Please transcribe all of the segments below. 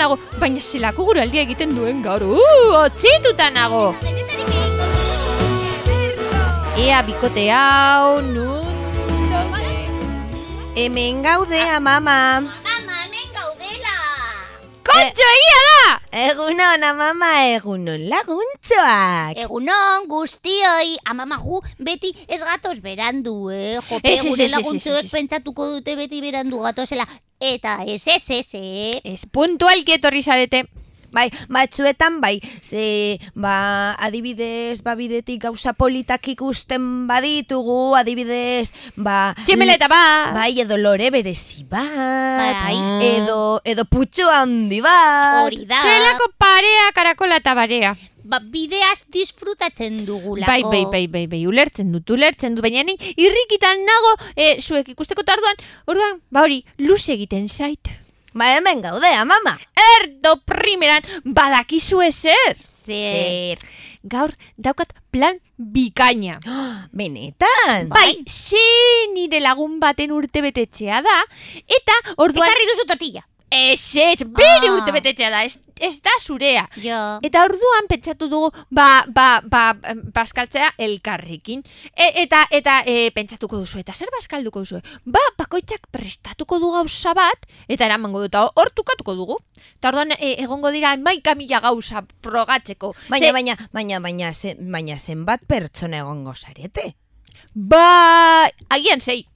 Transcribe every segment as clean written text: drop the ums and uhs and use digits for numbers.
nago, baina zelako guraldia egiten duen gaur. Otzituta nago. Ea bikote hau, nun? Hemen gaude, amama. Mama, hemen gaudela. Kontxo, egia da! Egunon, amama, egunon laguntxoak. Egunon, guztioi. Amama, gu beti ez gatoz berandu, Jope, Ez. gure laguntzuek pentsatuko dute beti berandu gatozela. Eta ez. Ez puntualki etorri zarete. Bai, batzuetan bai, adibidez, bidetik gauza politak ikusten baditugu, adibidez, Tximeleta bat! Bai, edo lore berezi bat, Bai. edo putxo handi bat. Hori da. Zelako parea, karakola eta barea. Bideaz disfrutatzen dugulako. Bai, ulertzen dut, baina ni irrikitan nago, zuek ikusteko orduan, hori, luze egiten zait. Hemen gaude, amama. Erdo primeran, badakizue zer? Zer. Gaur daukat plan bikaina. Benetan. Bai, nire lagun baten urtebetetxea da, eta orduan... Ekarri duzu tortilla. Ez, bere urtebetetxea da, ez da zurea. Jo. Eta orduan pentsatu dugu, baskaltzea elkarrekin. Eta pentsatuko duzu, eta zer baskalduko duzu? Bakoitzak prestatuko du gauza bat, eta eramango dut, hor tukatuko dugu. Eta orduan egongo dira 11.000 gauza progatzeko. Baina zenbat pertsona egongo zarete? Agian 6.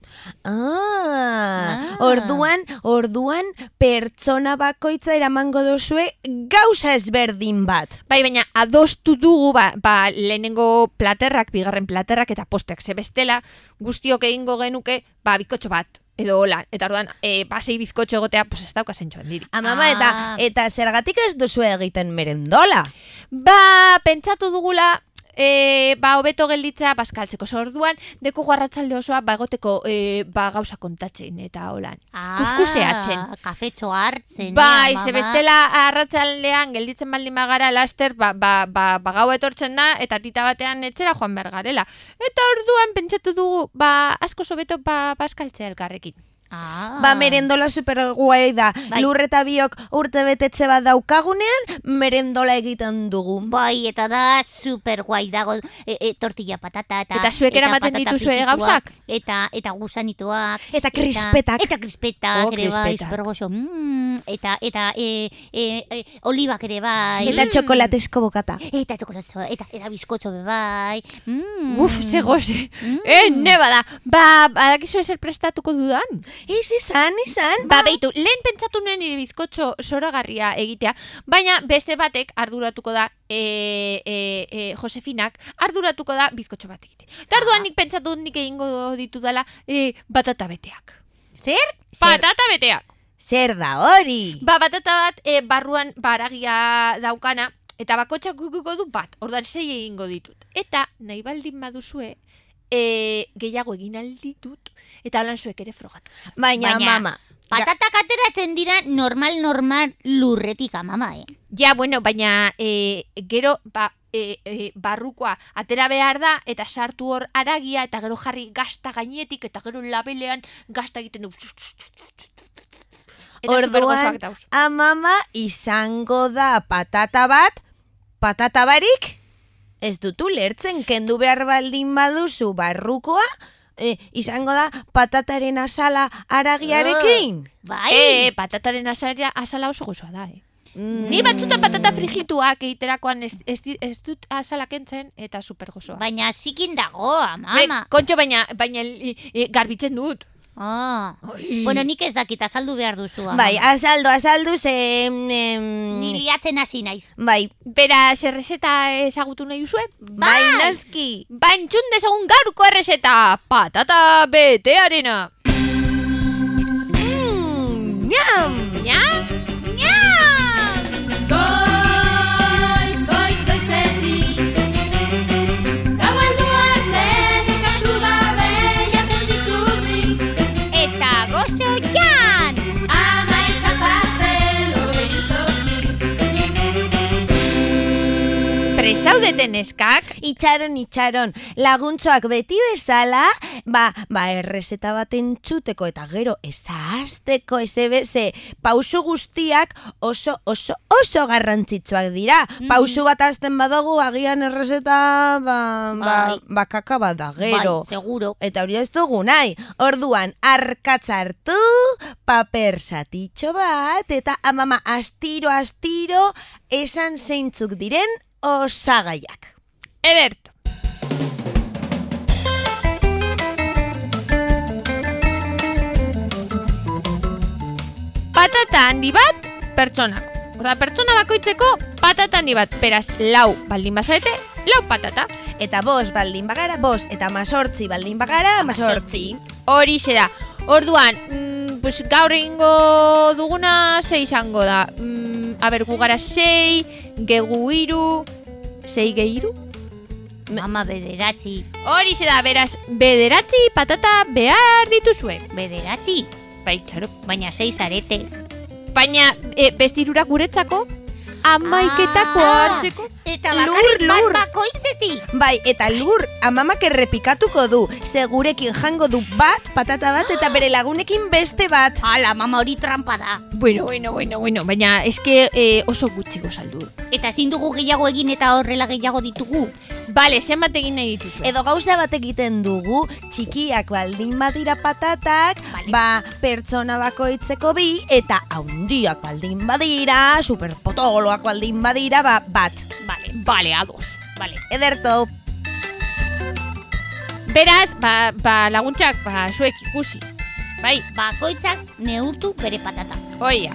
Orduan pertsona bakoitza eramango duzue gauza ezberdin bat. Bai, baina adostu dugu, lehenengo platerrak, bigarren platerrak eta posteak zebestela, guztiok egingo genuke, bizkotxo bat, edo hola. Eta orduan, 6 bizkotxo egotea, ez dauka zentxo handiri. Amama, eta zergatik ez duzu egiten merendola? Pentsatu dugula, hobeto gelditza baskaltzeko. Orduan, deko arratsalde osoa egoteko gauza kontatzen eta holan. Kuskuseatzen. Kafetxo hartzen. Bai, zebestela arratsaldean gelditzen baldin bagara laster, gau etortzen da, eta tita batean etxera joan behar garela. Eta orduan pentsatu dugu, asko hobeto baskaltzea elkarrekin. Merendola super guai da. Bai. Lurreta biok urte betetxe bat daukagunean, merendola egiten dugu. Bai, eta da super guai dago tortilla patata eta zuek eramaten dituzue gauzak? Eta gusanituak. Eta krispetak. Eta krispetak ere bai, super goxo. Eta olibak ere bai. Eta txokolatesko bokata. Eta bizkotxo be bai. Ze goze. Neba da. Badakizu ezer prestatuko dudan? Izan. Beitu, lehen pentsatu nuen nire bizkotxo zoragarria egitea, baina beste batek arduratuko da, Josefinak arduratuko da bizkotxo bat egitea. Eta arduan nik pentsatu nik egingo ditudala batata beteak. Zer? Patata beteak. Zer da hori? Batata bat barruan baragia daukana, eta bakotxak guguko du bat, orduan 6 egingo ditut. Eta nahi baldin baduzue, gehiago egin alditut, eta holan zuek ere frogatu. Baina, mama. Patatak ateratzen dira normal lurretik, mama, Ja, bueno, baina gero, barrukoa atera behar da, eta sartu hor aragia, eta gero jarri gazta gainetik, eta gero labelean gazta egiten du. Orduan, amama izango da patata barik? Ez dutu lertzen, kendu behar baldin baduzu barrukoa, izango da patataren azala aragiarekin? Bai. Patataren azala oso gozoa da, Ni batzutan patata frigituak egiterakoan ez dut azala kentzen eta super gozoa. Baina zikin dago, mama. Kontxo, baina garbitzen dut. Bueno, nik ez dakit, azaldu behar duzu. Bai, azaldu ze... Ni liatzen hasi naiz. Bai. Bera, zer reseta ezagutu nahi duzue? Bai, naski. Entzun dezagun gaurko errezeta, patata betearena. Ñam! Ñam? Presaudeten eskak? Itxaron, laguntzoak beti bezala, errezeta bat entzuteko eta gero ezazteko, ze pausu guztiak oso garrantzitsuak dira. Pausu bat azten badugu, agian errezeta, kaka bat da, gero. Bai, seguro. Eta hori ez dugu nahi. Orduan, arkatz hartu, paper satitxo bat, eta amama astiro esan zeintzuk diren osagaiak. Ederto. Patata handi bat, pertsonak. Pertsona bakoitzeko patata handi bat. Beraz, 4 baldin bazarete, 4 patata. Eta 5 baldin bagara, 5, eta 18 baldin bagara, 18. Horixe da. Orduan, gaur egingo duguna 6 izango da. Gu gara 6, gegu 3, 6 gehi 3? Mama, 9. Horixe da, beraz, 9 patata behar dituzue. 9? Bai, txaro. Baina 6 arete. Baina, bestirurak guretzako, 11 hartzeko. Eta bakarrik Lur. bat bakoitzetik. Bai, eta lur, amamak errepikatuko du. Ze gurekin jango du bat, patata bat, eta bere lagunekin beste bat. Hala, mama, hori trampa da. Bueno. Baina, eske oso gutxi gozaldu. Eta ezin dugu gehiago egin eta horrela gehiago ditugu. Bale, zenbat egin nahi dituzu. Edo gauza bat egiten dugu, txikiak baldin badira patatak, Vale. Pertsona bakoitzeko 2, eta haundiak baldin badira, superpotoloak baldin badira, bat. Vale, ados. Vale. Ederto. Beraz, laguntzak, zuek ikusi. Bai, Bakoitzak neurtu bere patata. oia.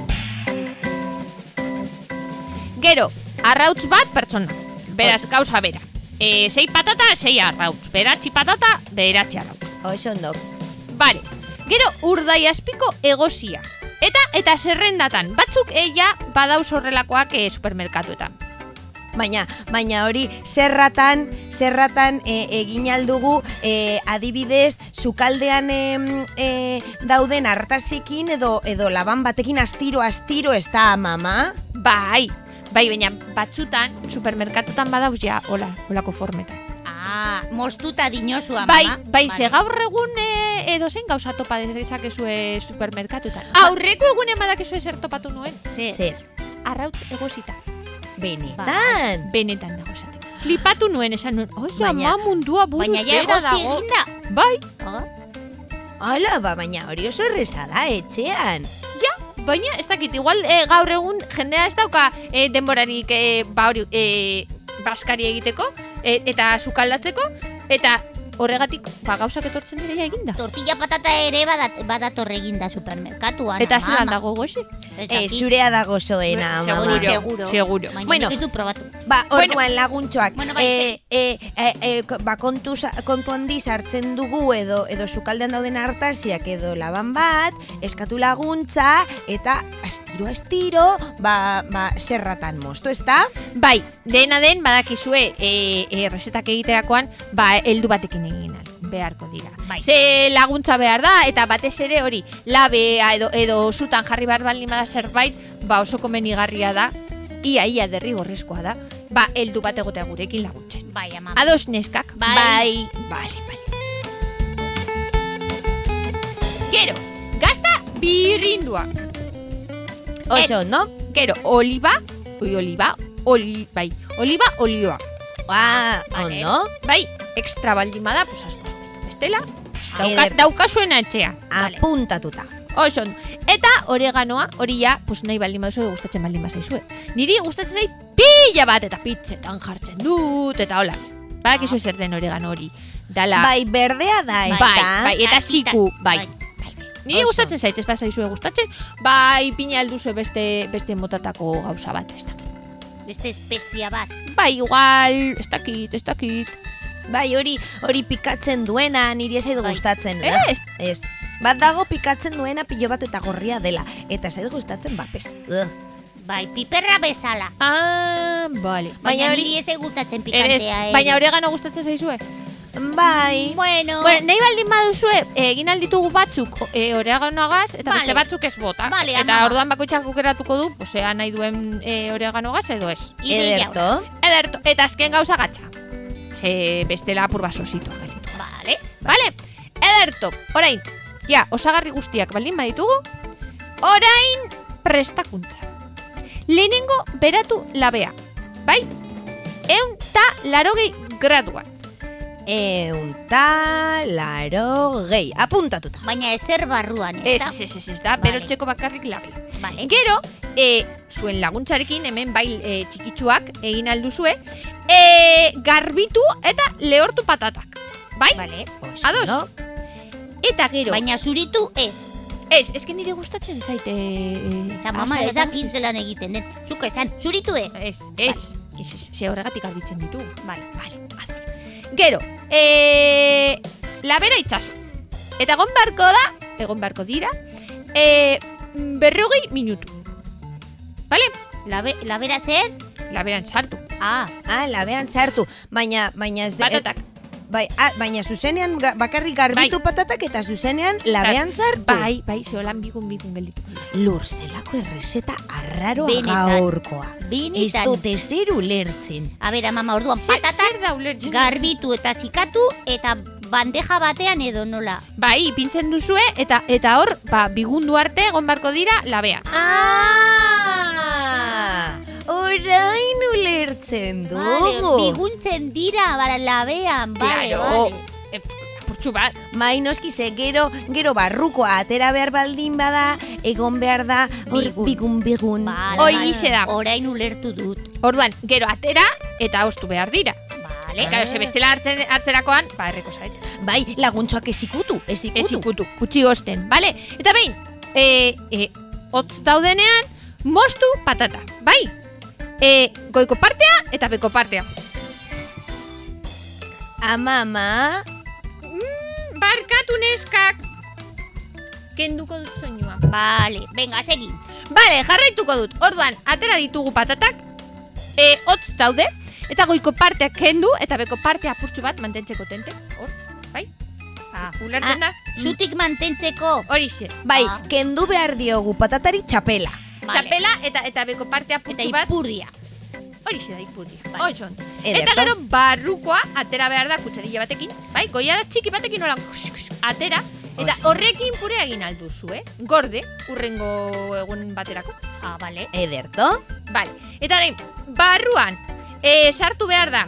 Gero, arrautz bat pertsona. Beraz, gauza bera. 6 patata, 6 arrautz. 9 patata, 9 arrautz. Oso ondo. Bale. Gero, urdai azpiko egozia. Eta zerrendatan. Batzuk badauz horrelakoak supermerkatuetan. Baina hori zerratan egin aldugu adibidez sukaldean dauden hartasikin edo laban batekin astiro ez da, mama? Bai, baina batzutan supermerkatutan badauz holako formetan. Moztuta dinozua, mama. Bai, ze gaur egun edo zen gauza topa dezakezue supermerkatutan. Aurreko egunen badakezue zer topatu nuen? Zer? Arrautz egozita. Benetan? Benetan dago esaten. Flipatu nuen esan nuen. Baina- Ama mundua buruz Baina ja bera egozi dago. eginda. Bai, Hala, baina hori oso erreza da, etxean. baina ez dakit, igual gaur egun jendea ez dauka denborarik baskari egiteko eta sukaldatzeko eta horregatik gauzak etortzen dira eginda. Tortilla patata ere badator eginda supermerkatuan. Eta mama. zelan dago gozi? Ez dakit. Zurea da gozoena, mama. Seguro. Baina Bueno. nik ez dut probatu. Orduan laguntxoak, Bueno, bai, kontu handiz hartzen dugu edo sukaldean dauden hartasiak edo laban bat, eskatu laguntza eta astiro, zerratan moztu, ezta? Bai, dena den badakizue resetak egiterakoan heldu batekin egin beharko dira. Bai. Ze laguntza behar da eta batez ere hori labea edo zutan jarri behar baldin bada zerbait, oso komenigarria da, ia derrigorrezkoa da, heldu bat egotea gurekin laguntzen. Bai, ama. Ados neskak? Bai. Vale. Gero, gazta birrindua. Oso, no? Gero, olioa. Vale. Ondo? Bai, extra baldin bada, asko zuetu. Bestela, Eder. daukazuen etxea. Apuntatuta. Oso, eta oreganoa, hori nahi baldin baduzu gustatzen baldin bazaizue. Niri gustatzen zait pila bat eta pitzetan jartzen dut, eta hola. Badakizu zer den oregano hori. Dala, Bai, berdea da, ezta? bai, eta ziku, bai. Niri Oso. gustatzen zait, ez bazaizue gustatzen, bai, pina alduzue beste motatako gauza bat, ez dakit. Beste espezia bat. Bai, igual, ez dakit. Bai, hori pikatzen duena, niri ez zait Bai. gustatzen. Ez? Ez. Bat dago pikatzen duena pilo bat eta gorria dela. Eta zait gustatzen, pez. Bai, piperra bezala. Ah, vale. Baina hori- niri ez gustatzen Eres, pikantea. baina oregano gustatzen zaizue? Bai. Bueno, Nahi baldin baduzue, egin alditugu batzuk oreganoagaz, eta beste Vale. batzuk ez bota. Vale, Eta ama. orduan bakoitzak aukeratuko du, osea nahi duen oreganoagaz edo ez. Ederto. Ederto, eta azken gauza gatza. Ze bestela apur basosito ageritu. Vale? Ederto, orain, ja, osagarri guztiak baldin baditugu, orain prestakuntza. Lehenengo beratu labea, bai? 180 graduan. 180, apuntatuta. baina ezer barruan, Ez, ezta? da, Vale. berotxeko bakarrik labea. Vale. Gero, zuen laguntzarekin, hemen bai txikitsuak egin alduzue, garbitu eta lehortu patatak. Bai? Vale. Ados? No? Eta gero, Baina zuritu ez. eske nire gustatzen zaite... Esan, mama, ez dakit zelan egiten den. Zuk esan, zuritu ez. Ze horregatik garbitzen ditugu. Vale. Ados. Gero, labera itzazu. Eta egon beharko dira, 40 minutu. Bale? Labera zer? Laberan sartu. Labean sartu. Baina ez de... Patatak. Baina zuzenean bakarrik garbitu patatak eta zuzenean labean sartu. Bai, zeolan bigun gelditu. Lur, zelako errezeta arraroa Benetan. gaurkoa. Ez Benetan. dut ezer ulertzen. A ber, mama, orduan patatak Zer da ulertzen? garbitu eta zikatu eta bandeja batean edo nola. Bai, pintzen duzue eta hor, bigundu arte egon beharko dira labean. Orain ulertzen Vale, dugu. biguntzen dira, bara labean, vale, Claro. vale. Apurtxu bat. Bai, noski ze gero barrukoa atera behar baldin bada, egon behar da hor bigun. Vale, Horixe da. Orain ulertu dut. Orduan, gero atera eta ostu behar dira. Vale. Claro, ze bestela atzerakoan, erreko zait. Bai, laguntxoak ezikutu. Ez ikutu, gutxi gosten, bale? Eta behin, hotz daudenean, mostu patata, bai? Goiko partea eta beko partea. Amama, Barkatu neskak. Kenduko dut soinua. Vale, venga, segi. Bale, jarraituko dut. Orduan, atera ditugu patatak, hotz daude, eta goiko partea kendu, eta beko partea apurtxu bat mantentzeko tente. Hor, bai? Ulertzen da? Zutik mantentzeko. Horixe. bai, Ah. kendu behar diogu patatari txapela. Vale. Txapela eta beko partea Eta apurtxu bat. ipurdia. Horixe da ipurdia. Vale. Oixon. Ederto. Eta gero barrukoa atera behar da kutsarilla batekin, bai? Goiara txiki batekin nola atera, eta Oso. horrekin pure egin alduzu, Gorde, urrengo egun baterako. Vale. Ederto. Bale. Eta orain, barruan, sartu behar da,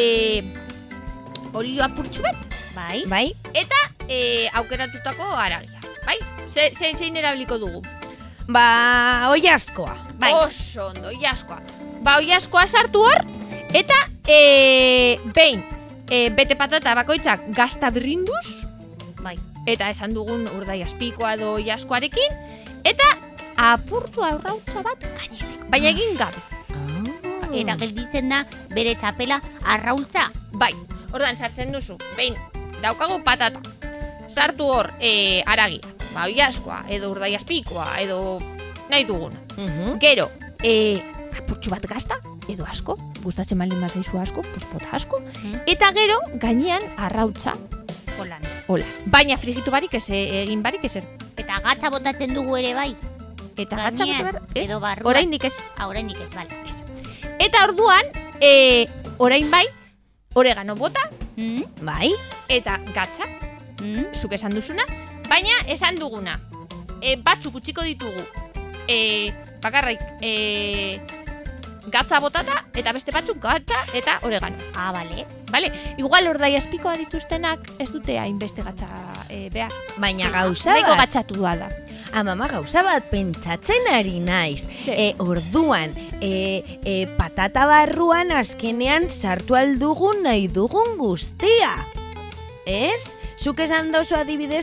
olio apurtxu bat, Bai. Bai, eta aukeratutako haragia, bai? Zein erabiliko dugu? oi askoa. Bai. Oso ondo, oiaskoa. Oiaskoa sartu hor, eta behin, bete patata bakoitzak gazta birrinduz, Bai. eta esan dugun urdai azpikoa edo oiaskoarekin, eta apurtu arrautza bat gainetik. Baina egin gabe. Eta gelditzen da bere txapela arraultza. Bai, orduan sartzen duzu, behin, daukagu patata. Sartu hor, haragia, oiaskoa, edo urdai azpikoa, edo nahi duguna. Gero, apurtxu bat gazta, edo asko, gustatzen baldin bazaizu asko, pues bota asko, eta gero, gainean arrautza, Holan. hola. Baina frigitu barik ez, egin barik ezer. Eta gatza botatzen dugu ere bai. Eta gatza Gainean, bota behar, ez? edo barruan. Oraindik ez. Oraindik ez, bale. Eta orduan, orain bai, oregano bota, Bai, eta gatza, zuk esan duzuna, baina esan duguna, batzuk utziko ditugu, bakarrik, gatza botata, eta beste batzuk gatza eta oregano. Bale. Vale? Igual ordai azpikoa dituztenak ez dute hainbeste gatza behar. baina gauza Nahiko bat. gatzatu da. Amama, gauza bat pentsatzen ari naiz. Ze? Orduan, patata barruan azkenean sartu aldugun nahi dugun guztia. Ez? Zuk esan dozu adibidez,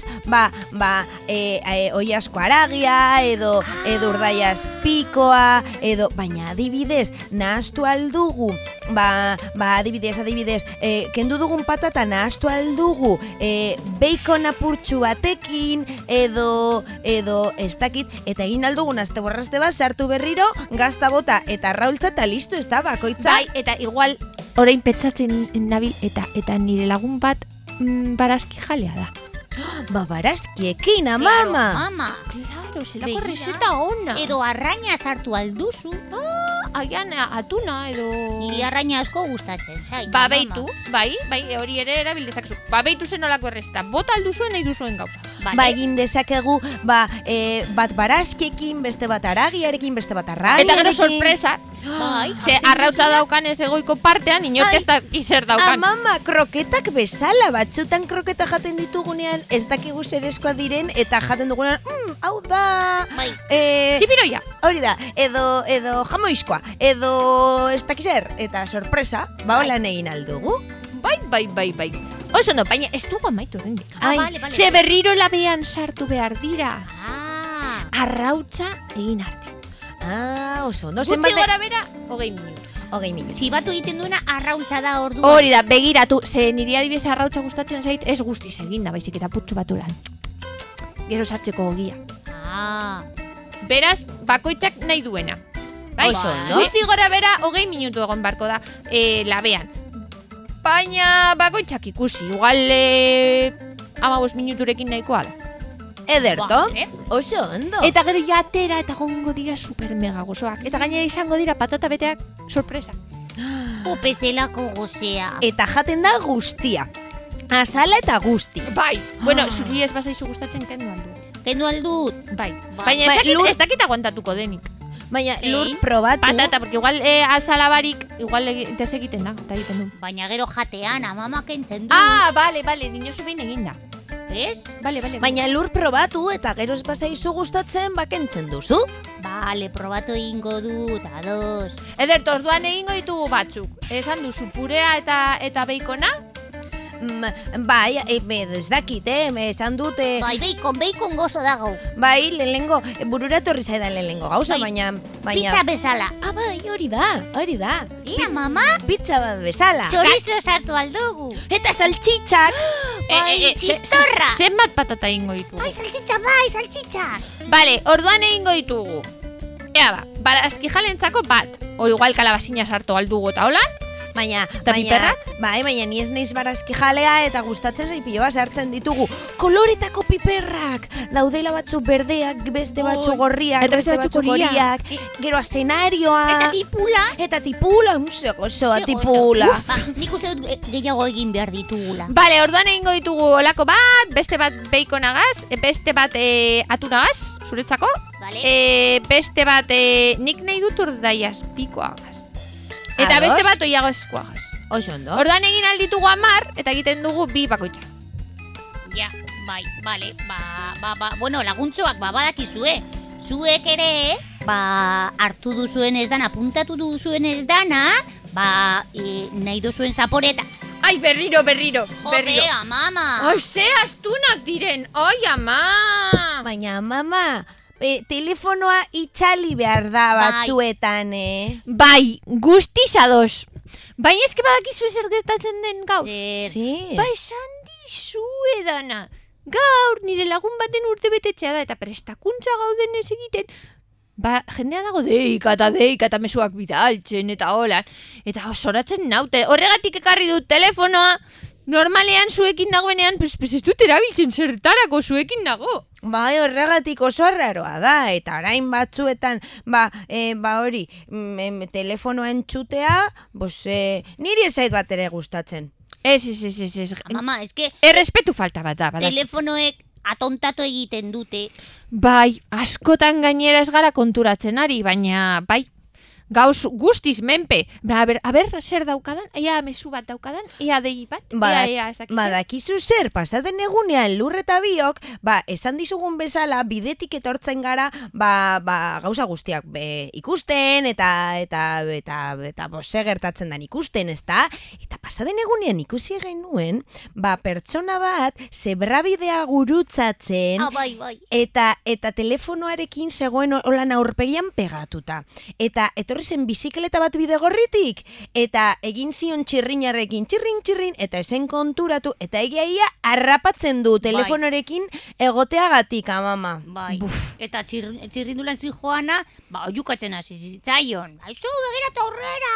oiasko haragia, edo urdai azpikoa, edo, baina adibidez, nahaztu aldugu, adibidez, kendu dugun patata nahaztu aldugu, bacon apurtxu batekin, edo, ez dakit, eta egin aldugun azte borrazte bat, sartu berriro, gazta bota, eta arraultza eta listo, ez da, bakoitza. Bai, eta igual orain pentsatzen nabil eta nire lagun bat barazki jalea da. Barazkiekin, Claro, mama. mama. Claro, zelako Begira. reseta ona. Edo arraina sartu alduzu. Agian atuna edo... Niri arraina asko gustatzen, zait. Babeitu, bai, hori ere erabildezakezu. Babeitu zen olako errezeta. Bota alduzuen nahi duzuen gauza. Vale. Egin dezakegu, bat barazkiekin, beste bat aragiarekin, beste bat arragiarekin. Eta gero sorpresa, Bai. ze arrautza daukan ez egoiko partean, inork ez da zer daukan. Mama, kroketak bezala, batzutan kroketa jaten ditugunean, ez dakigu zerezkoa diren, eta jaten dugunean, hau da... Bai. Txipiroia. Hori da, edo jamoizkoa, edo ez dakizer, eta sorpresa, holan egin aldugu. Bai. Oso no, baina ez dugu amaitu horrendik. Vale. Ze berriro labean sartu behar dira. Arrautza egin arte. Oso, no Gutxi zenbat... gora bera, 20 minutu. 20 minutu. Txibatu egiten duena arrauntza da orduan. Hori da, begiratu, ze niri adibidez arrautza gustatzen zait, ez guztiz egin da, baizik eta putxu batu lan. Gero sartzeko ogia. Beraz, bakoitzak nahi duena. Bai? Oso, no? Gutxi gora bera, 20 minutu egon barko da labean. Baina bakoitzak ikusi, igual 15 minuturekin nahikoa da. Ederto, Vale. oso ondo. Eta gero jatera eta gongo dira super mega gozoak. Eta gainera izango dira patata beteak sorpresa. Popezelako gozea. Eta jaten da guztia. Azala eta guzti. Bai, bueno, zuri ez bazaizu gustatzen kendu aldu. Kendu aldut. Bai, Bai. baina Bai, lur- ez dakit aguantatuko denik. Baina Sí. lur probatu. Patata, porque igual azalabarik, igual desegiten da, eta egiten du. Baina gero jatean, amama kentzen du. Bale, dinosu behin eginda. Ez? Bale. Baina lur probatu eta gero ez bazaizu gustatzen bakentzen duzu. Bale, probatu egingo dut, ados. Ederto, orduan egingo ditugu batzuk. Esan duzu purea eta beikona? Bai, ez dakit, esan dut, Bai, beikon gozo dago. bai, lehenengo, burura etorri zaidan lehenengo gauza, Bai, baina... Pizza bezala. Bai, hori da. Ia, mama, Pizza bat bezala. chorizo sartu aldugu. Eta saltxitxak. Bai, txistorra. Zenbat patata egingo ditugu? Bai, saltxitxa. Bale, orduan egingo ditugu. Ea ba, barazkijalentzako bat. O igual kalabasina sartu aldugu eta holan. Baina, piperrak? baina ni ez naiz barazki jalea eta gustatzen zait pilo bat sartzen ditugu. Koloretako piperrak. Daudela batzuk berdeak, beste batzuk gorriak, Eta beste batzuk horiak. Gero eszenarioa. Eta tipula. Eta tipula, gozoa tipula. Nik uste dut gehiago egin behar ditugula. Bale, orduan egingo ditugu olako bat, beste bat beikonagaz, beste bat atunagaz, zuretzako. Vale. Beste bat nik nahi dut urdaiaz pikoagaz. Eta Ados. beste bat oiagozkoagaz. Oso ondo. Orduan egin alditugu 10 eta egiten dugu 2 bakoitza. Ja, bai, bale, bueno, laguntzoak, badakizue. Zuek ere, hartu duzuen ez dana, apuntatu duzuen ez dana, nahi duzuen zaporeta. Ai, berriro. Jopea, mama. Ai, ze astunak diren, ai, ama! Baina, mama, telefonoa itxali behar da Bai. batzuetan, Bai, guztiz ados. Baina eske badakizu zer gertatzen den gaur. Zer. Zer. Ba, esan dizue dana. Gaur nire lagun baten urte betetzea da eta prestakuntza gauden ez egiten. Ba, jendea dago deika eta mezuak bidaltzen eta holan. Eta osoratzen naute. Horregatik ekarri dut telefonoa. Normalean zuekin nagoenean, pues ez dut erabiltzen zertarako zuekin nago. Bai, horregatik oso raroa da, eta orain batzuetan, hori, telefonoa entzutea, niri ez zait bat ere gustatzen. Ez. Mama, eske Errespetu falta bat da, badakit. telefonoek atontatu egiten dute. Bai, askotan gainera ez gara konturatzen ari, baina bai, gauz guztiz menpe. A ber, zer daukadan? Ea mezu bat daukadan? Ea dei bat? Ea, ez dakiz. Badakizu zer, pasaden egunean lur eta biok, esan dizugun bezala, bidetik etortzen gara, gauza guztiak ikusten, eta ze gertatzen den ikusten, ezta? Eta pasaden egunean ikusi genuen, pertsona bat, zebrabidea gurutzatzen, Bai. eta telefonoarekin zegoen holan aurpegian pegatuta. Eta etorri zen bizikleta bat bidegorritik, eta egin zion txirrinarekin, txirrin, eta esen konturatu, eta egia harrapatzen du telefonorekin egoteagatik, amama. Bai. Eta txirrindulan zijoana, oiukatzen hasi zitzaion. Aizu, begiratu aurrera!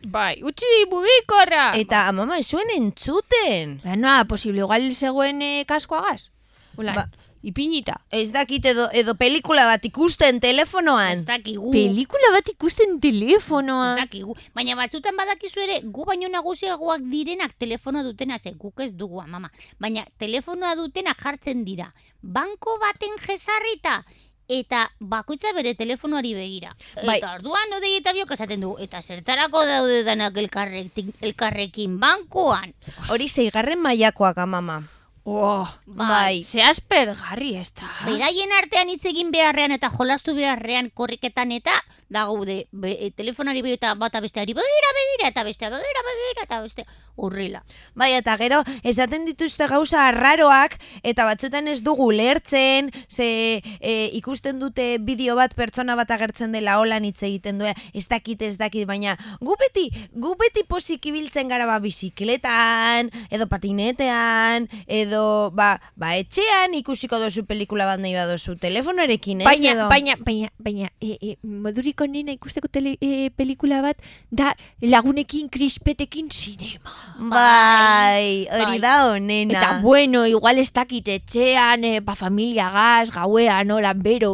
Bai, utzi mugikorra. Eta amama, ez zuen entzuten. Noa, posible, igual zegoen kaskoagaz. Ba. Ipinita. Ez dakit edo pelikula bat ikusten Ez telefonoan. dakigu. Pelikula bat ikusten telefonoa. Ez dakigu. Baina batzutan badakizu ere, gu baino nagusiagoak direnak telefonoa dutena, ze guk ez dugu, mama. Baina telefonoa dutenak jartzen dira. Banko baten jesarrita, eta bakoitza bere telefonoari begira. Bai. Eta orduan odei eta biok esaten du, eta zertarako daude danak elkarrekin bankoan. Hori 6. mailakoak amama. Oh, Bai. ze aspergarri ez da. Beraien artean hitz egin beharrean eta jolastu beharrean korriketan eta da gaude telefonari begira eta bata besteari begira eta bestea begira eta bestea horrela. Bai, eta gero, esaten dituzte gauza arraroak, eta batzutan ez dugu lertzen, ze ikusten dute bideo bat pertsona bat agertzen dela holan hitz egiten du, ez dakit, baina gu beti posik ibiltzen gara bizikletan, edo patinetean, edo etxean ikusiko dozu pelikula bat nahi badozu telefonoarekin, ez? Baina, modurik onena ikusteko pelikula bat da lagunekin, krispetekin sinema. Bai, hori da onena. Eta bueno, igual ez dakit etxean, familia gaz, gauean, holan, bero,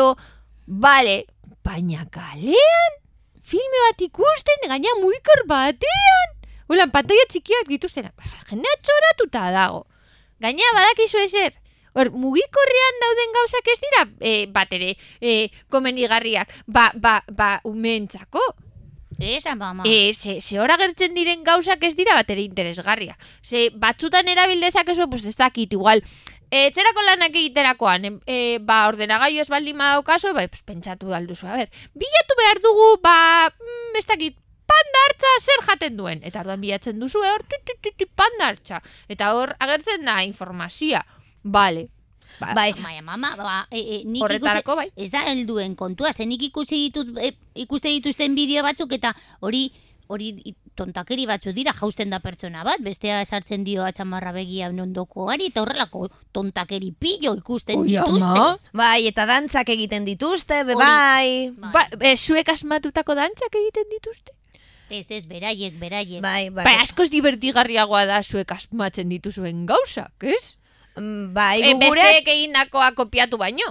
vale, baina kalean, filme bat ikusten, gaina muikor batean, holan, pantalla txikiak dituzten, jendea txoratuta dago. Gaina badakizu ezer, hor, mugikorrean dauden gauzak ez dira, bat ere, komenigarriak, umeentzako. Esa, mama. Ze hor agertzen diren gauzak ez dira bat ere interesgarriak. Ze batzutan erabil dezakezu, pues ez dakit, igual, etxerako lanak egiterakoan, ordenagailu ez baldin badaukazu, pentsatu alduzu, bilatu behar dugu, ez dakit, panda hartza zer jaten duen. Eta orduan bilatzen duzu, hor, panda hartza. Eta hor agertzen da informazioa. Bale. Bai. Baina, mama, nik Horretarako, bai. ez da helduen kontua, ze nik ikuste dituzten bideo batzuk eta hori tontakeri batzu dira, jausten da pertsona bat, bestea esartzen dio atxamarra begia nondokoari, eta horrelako tontakeri pillo ikusten dituzte. Bai, eta dantzak egiten dituzte, Hori. bai. Zuek asmatutako dantzak egiten dituzte? Ez, beraiek. Bai. Askoz divertigarriagoa da zuek asmatzen dituzuen gauzak, ez? Bai, gugureak... Besteek egindakoa kopiatu baino.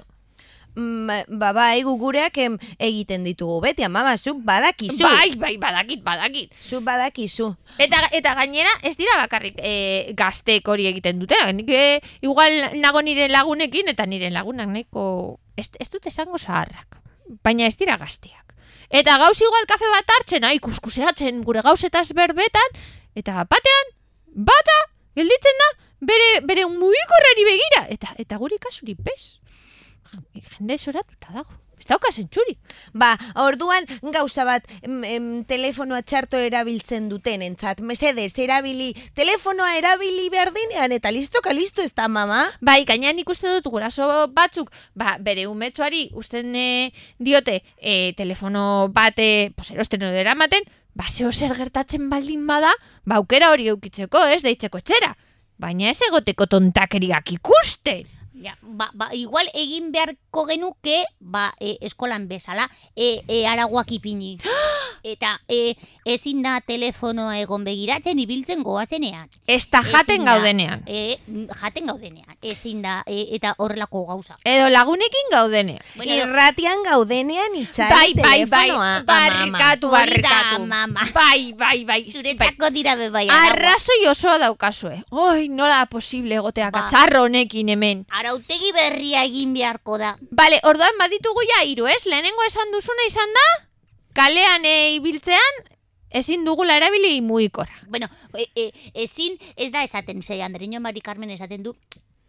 Bai, gugureak egiten ditugu beti, amama, zuk badakizu. Bai, badakit. Zuk badakizu. Eta gainera, ez dira bakarrik gazteek hori egiten dutena. Nik igual nago nire lagunekin, eta nire lagunak nahiko... Ez dut esango zaharrak, baina ez dira gazteak. Eta gauz igual kafe bat hartzen, kuskuseatzen gure gauzetaz berbetan, eta batean, bata, gelditzen da, bere mugikorrari begira, eta guri kasuri pez. Jende zoratuta dago. Ez dauka zentzurik. Orduan gauza bat telefonoa txarto erabiltzen duten entzat. Mesedez, telefonoa erabili behar dinean, eta listo, ez da, mama? Bai, gainean ikuste dut guraso batzuk, bere umetxoari usten diote telefono bate, erosten edo eramaten, zeo zer gertatzen baldin bada, aukera hori eukitzeko, ez, deitzeko etxera. Baina ez egoteko tontakeriak ikusten. Ja, igual egin beharko genuke, eskolan bezala, araguak ipini. Eta ezin da telefonoa egon begiratzen ibiltzen goazenean. Ez da jaten gaudenean. Jaten gaudenean, ezin da, eta horrelako gauza. Edo lagunekin gaudenean. Irratian gaudenean itxari telefonoa. Barrekatu. Mama. Bai. Zuretzako dira bebai. Arrazoi osoa daukazue. Oi, nola posible egotea katzarro honekin hemen. Arautegi berria egin beharko da. Bale, orduan baditugu ja 3, ez? Lehenengo esan duzuna izan da, kalean ibiltzean, ezin dugula erabili mugikorra. Bueno, ezin ez da esaten, Andreño Mari Carmen esaten du,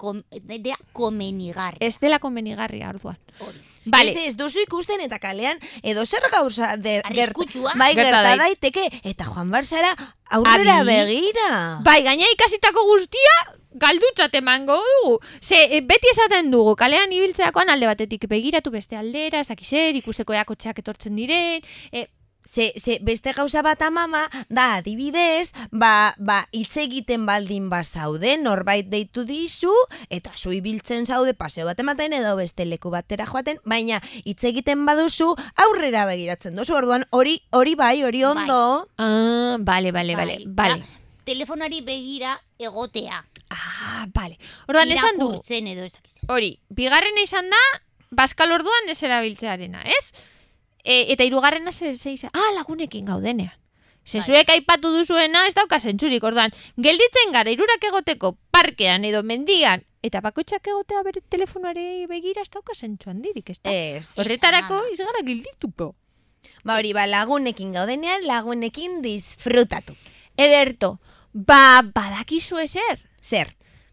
komenigarri. Ez dela komenigarria orduan. Hori. Vale. Ez duzu ikusten eta kalean edo zer gauza Arriskutsua. gerta daiteke eta joan barzara aurrera begira. Bai, gaina ikasitako guztia galdutzat emango dugu. Beti esaten dugu, kalean ibiltzeakoan alde batetik begiratu beste aldera, ez dakizer, ikusteko eakotxeak etortzen diren, beste gauza bat amama, da adibidez, hitz egiten baldin bazaude, norbait deitu dizu, eta zu ibiltzen zaude paseo bat ematen edo beste leku batera joaten, baina hitz egiten baduzu aurrera begiratzen duzu, orduan hori ondo. Ah, bale. Telefonari begira egotea. Ah, bale. Orduan esan du. Irakurtzen edo ez dakiz. Hori, bigarrena izan da, bazkal orduan ez erabiltzearena, ez? Eta hirugarrena izan, lagunekin gaudenean. Zuek aipatu duzuena ez dauka zentzurik, orduan, gelditzen gara hirurak egoteko parkean edo mendian, eta bakoitzak egotea bere telefonoari begira ez dauka zentzu handirik, ez da? Horretarako ez gara geldituko. Hori, lagunekin gaudenean, lagunekin disfrutatu. Ederto, badakizu ezer? Zer?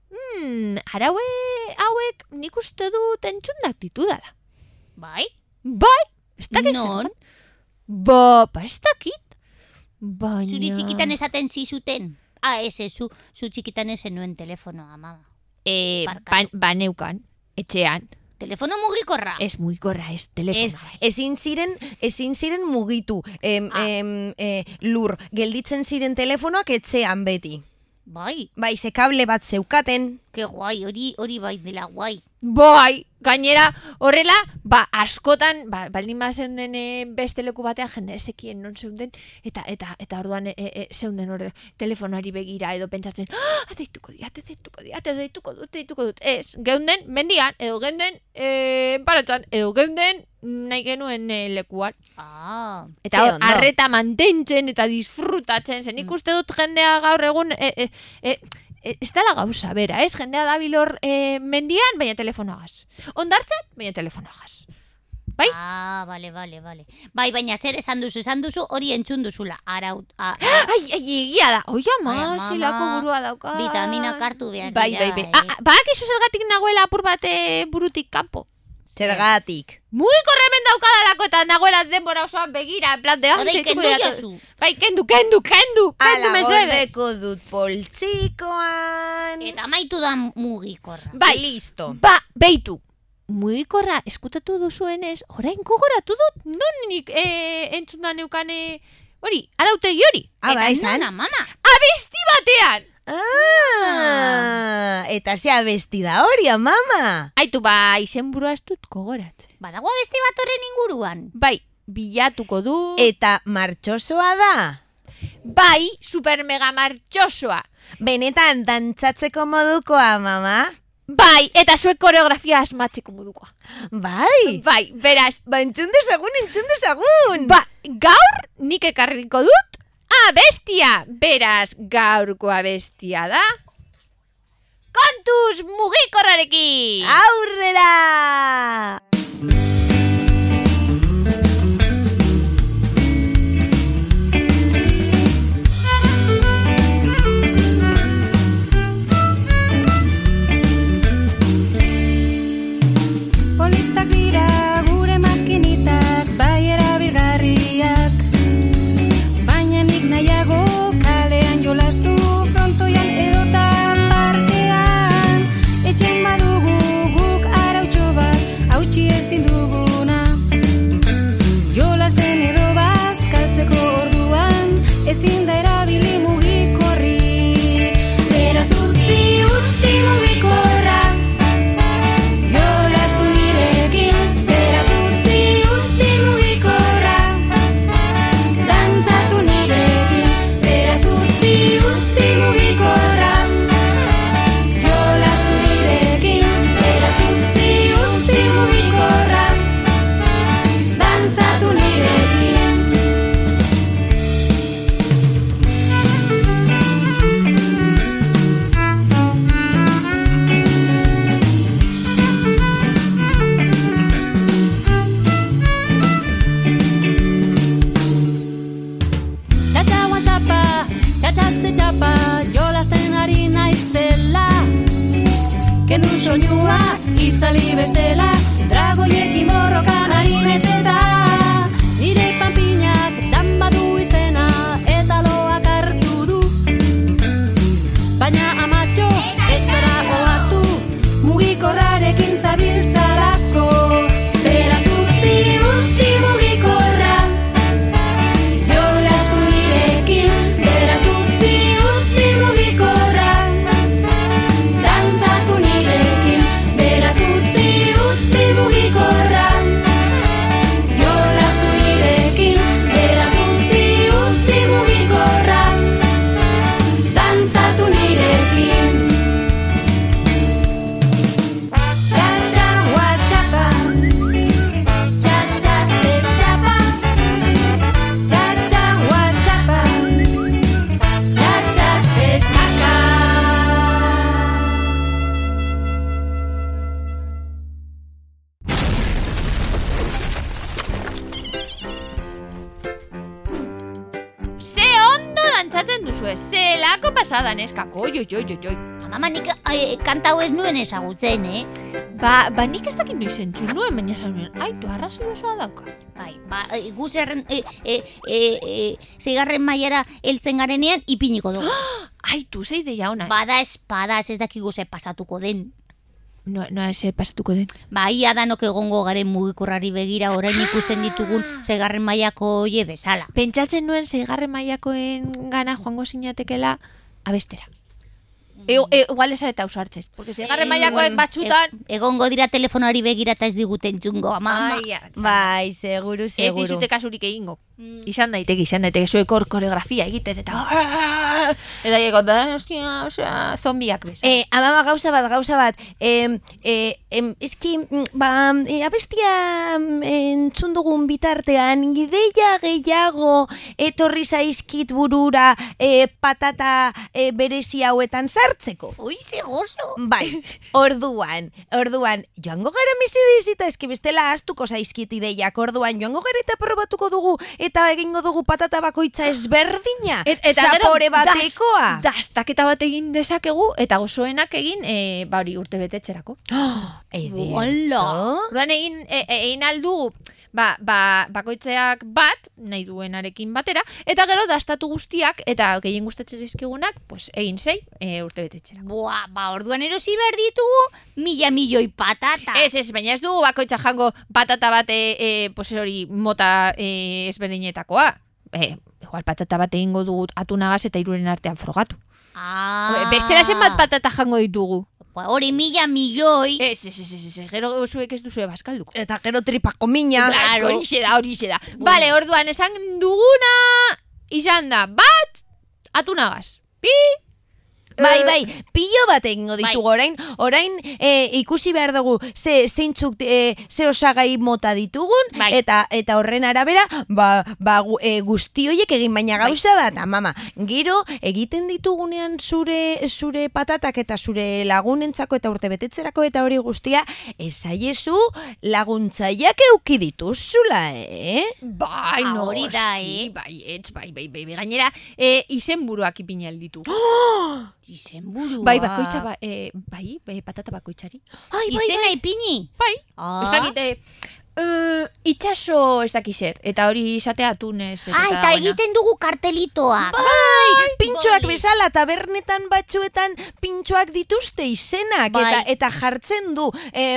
Hauek nik uste dut entzundak ditudala. Bai? Ez dakit Non? Ez dakit. Baina... Zuri txikitan esaten zizuten? Zu txikitan esen nuen telefonoa, mama. Neukan, etxean. Telefono mugikorra? Ez mugikorra, ez telefono. Ezin ziren mugitu. Lur, gelditzen ziren telefonoak etxean beti. Bai, ze kable bat zeukaten. ke guai, hori bai dela guai. Bai, gainera, horrela, askotan, baldin zeunden beste leku batean jende ezekien non zeunden, eta orduan zeunden horre telefonari begira edo pentsatzen, deituko dut. Ez, geunden mendian, edo geunden paratzan, edo geunden nahi genuen lekuan. Eta arreta mantentzen eta disfrutatzen, zen ikuste dut jendea gaur egun... Ez dela gauza, bera, ez? Jendea dabilor mendian, baina telefonoagaz. Ondartzat, baina telefonoagaz. Bai? Bale. Bai, baina zer esan duzu hori entzun duzula. Egia da. Oi, ama, zilako burua dauka. Vitaminak hartu behar dira. Bai. Badakizu zergatik nagoela apur bat burutik kanpo. Zergatik. Mugiko hemen daukadalako eta nagoela denbora osoan begira, en plan de... Odei, kendu jozu. Bai, kendu, gordeko dut poltsikoan. Eta maitu da mugikorra. Bai, listo. Beitu. Mugikorra eskutatu duzuenez, orain gogoratu dut, non nik entzun da neukane... Hori, arautegi hori. Izan? Mama. Abesti batean! Eta ze abesti da hori, mama. Aitu, izenburua ez dut gogorat. Badago abesti bat horren inguruan. Bai, bilatuko du. Eta martxosoa da. Bai, super mega martxosoa. Benetan dantzatzeko modukoa, mama. Bai, eta zuek koreografia asmatzeko modukoa. Bai, beraz. Entzun dezagun. Gaur nik ekarriko dut abestia. Beraz, gaurko abestia da Kontuz mugikorrarekin. Aurrera! Politak dira gure makinitak, bai erabilgarriak. Baina nik nahiago kalean jolastu, frontoian edota parkean. Etxen badugu guk arautxo bat, hautsi ezin duguna. Jolasten edo bazkaltzeko orduan, ezin da erabili mugikorri. Beraz utzi mugikorra. Kendu soinua, itzali bestela, dragoiekin borrokan ari naiz eta nire panpinak dan badu izena eta loak hartu du. Baina amatxo, ez zara ohartu, mugikorrarekin zabiltzarako. Beraz utzi mugikorra, dantzatzen duzue, zelako pasada neskako, oi. Mama, nik kanta hau ez nuen ezagutzen, Ba nik ez dakit noiz entzun nuen, baina esan nuen, aitu, arrazoi osoa dauka. Bai, gu zerren, zeigarren mailara heltzen garenean ipiniko dugu. Aitu, zei deia ona. Bada espadaz ez dakigu ze pasatuko den. No zer pasatuko den. Ba, ia danok egongo garen mugikorrari begira orain ikusten ditugun zeigarren mailako oie bezala. Pentsatzen nuen zeigarren mailakoen gana joango zinatekela abestera. Igual esareta usartzen, porque zeigarren mailakoek batzutan... Egongo dira telefonoari begira eta ez diguten txungo, ama. Bai, seguru. Ez dizute kasurik egingo. Izan daiteke, zuek hor koreografia egiten, eta... Eta llegó da, ostia, zombiak besa. Amama, gauza bat. Eski, abestia entzun dugun bitartean, gideia gehiago etorri zaizkit burura patata berezi hauetan sartzeko. Ui, ze gozo! Bai, orduan, joango gara mesedezita, eski bestela astuko zaizkit ideiak, orduan, joango gara eta probatuko dugu, eta egingo dugu patata bakoitza ezberdina, zapore batekoa. Dastaketa bat egin dezakegu, eta gozoenak egin, hori urte betetxerako. Orduan egin aldugu, bakoitzeak bat, nahi duenarekin batera, eta gero dastatu guztiak, eta gehien gustatzen zizkigunak, pues, egin zei urte betetxera. Orduan erosi behar ditugu, milioi patata. Ez, baina ez dugu bakoitza jango patata bat, pues hori mota ezberdinetakoa. Igual patata bat egingo dugu atunagaz eta hiruren artean frogatu. Bestela zenbat patata jango ditugu. Hori milioi. Ez, gero zuek ez duzue bazkalduko. Eta gero tripako mina. Claro, horixe da. Vale, orduan, esan duguna izan da, bat, atunagaz. Bai, pilo bat egingo ditugu orain ikusi behar dugu zeintzuk ze osagai mota ditugun, eta horren arabera guzti horiek egin, baina gauza bat, mama, gero egiten ditugunean zure patatak eta zure lagunentzako eta urte betetzerako eta hori guztia, esaiezu laguntzaileak eduki dituzula, Bai, hori da, Bai, gainera, izenburuak ipinal ditu. Izenburua. Bai, bakoitza, patata bakoitzari. Izena ipini? Bai. Ez dakite, itxaso ez dakizer, eta hori izatea atunez. Eta egiten dugu kartelitoak. Bai, pintxoak bezala, tabernetan batzuetan pintxoak dituzte izenak, eta jartzen du,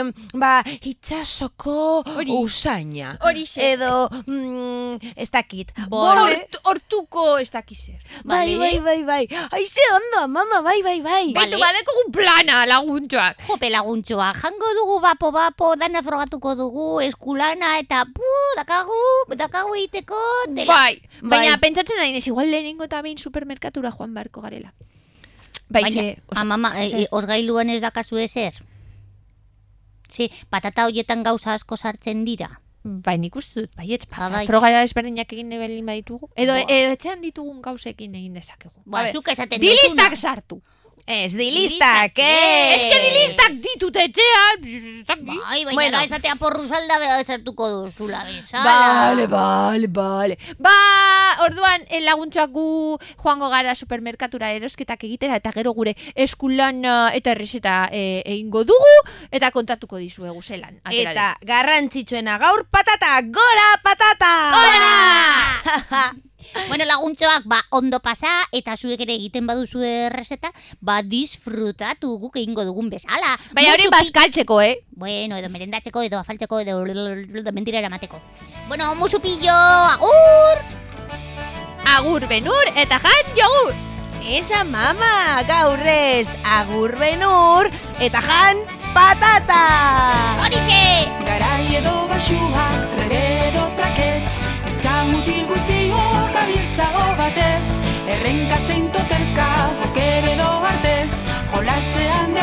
itxasoko usaina. Edo, ez dakit. Hortuko ez dakizer. Bai. Aize ondo, mama, bai. Baitu badekogu plana laguntxoak. Jope laguntxoak, jango dugu bapo, dana frogatuko dugu, eskulana, eta dakagu egiteko dela. Bai, baina pentsatzen nahi nez, igual lehenengo eta behin supermerkatura joan barko garela. Mama, osgailuan ez dakazu ezer? Patata horietan gauza asko sartzen dira. Bai, nik uste dut, frogara ezberdinak egin nebelin baditugu. Edo etxean ditugun gauzekin egin dezakegu. Zuk esaten dutuna. Dilistak sartu. Ez, dilistak, Ez que dilistak ditut etxean. Bai, baina esatea porruzalda sartuko duzula bezala. Bale. Orduan, laguntxoak gu joango gara supermerkatura erosketak egitera, eta gero gure eskulana eta errezeta egingo dugu, eta kontatuko dizuegu zelan. Eta garrantzitsuena gaur patata, gora patata! Gora! Bueno, laguntxoak, ondo pasa, eta zuek ere egiten baduzu errezeta, disfrutatu guk egingo dugun bezala. Baina hori bazkaltzeko, Bueno, edo merendatzeko, edo afaltzeko, edo mentira eramateko. Bueno, musupillo, agur! Agur benur eta jan jogur! Esa mama, gaurrez, agur benur eta jan patata! Horixe! Garai edo basua, regero trakets, ezkamutil guztiok abiltzago batez, errenka zein totelka, oker edo artez, jolasean